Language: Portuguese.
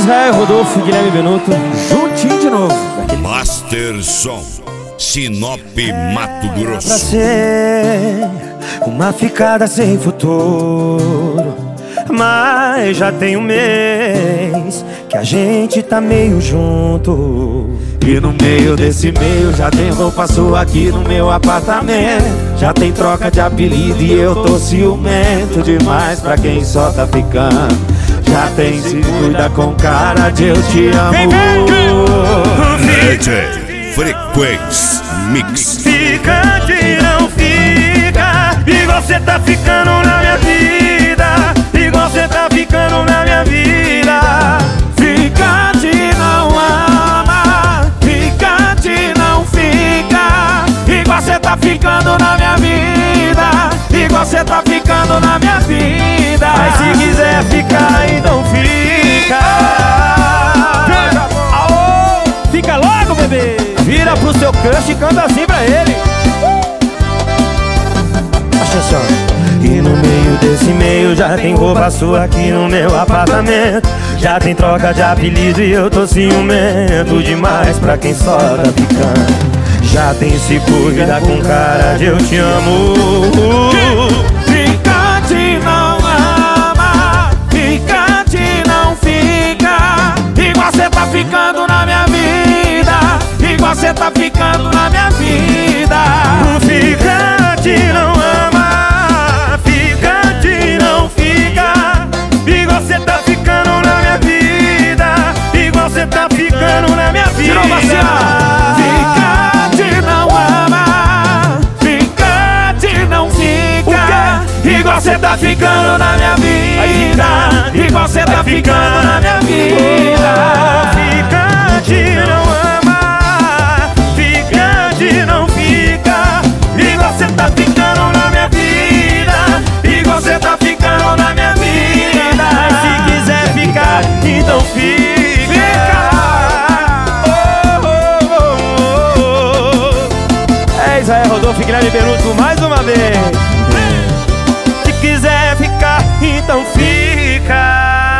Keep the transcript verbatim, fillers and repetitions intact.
Israel Rodolfo e Guilherme Benuto, juntinho de novo. Master Som, Sinop, Mato Grosso. Pra ser uma ficada sem futuro, mas já tem um mês que a gente tá meio junto. E no meio desse meio já tem roupa sua aqui no meu apartamento. Já tem troca de apelido e eu tô ciumento demais pra quem só tá ficando. Já tem se cuida com cara de eu te amo. D J Frequência Mix. Fica de não fica, igual cê tá ficando na minha vida, igual cê tá ficando na minha vida. Fica de não ama, fica de não fica, igual cê tá ficando na minha vida, igual cê tá ficando na minha vida. Mas se quiser ficar, então fica. Aô, fica logo, bebê. Vira pro seu crush e canta assim pra ele. Atenção. E no meio desse meio já tem roupa sua aqui no meu apartamento. Já tem troca de apelido e eu tô ciumento demais pra quem só tá ficando. Já tem se cuida com cara de eu te amo. Fica de não ama, fica de não fica, igual cê tá ficando na minha vida, igual cê tá ficando na minha vida. Fica de não ama, fica de não fica, igual cê tá ficando na minha vida, igual cê tá ficando na minha vida. Fica de não ama, fica de não fica, igual cê tá ficando na minha vida, igual cê tá ficando na minha vida. Fica de não ama, fica de não fica, igual cê tá ficando na minha vida, igual cê tá ficando na minha vida. Mas se quiser ficar, então fica. É Israel Rodolfo e Guilherme Benuto mais uma vez. Se quiser ficar, então fica.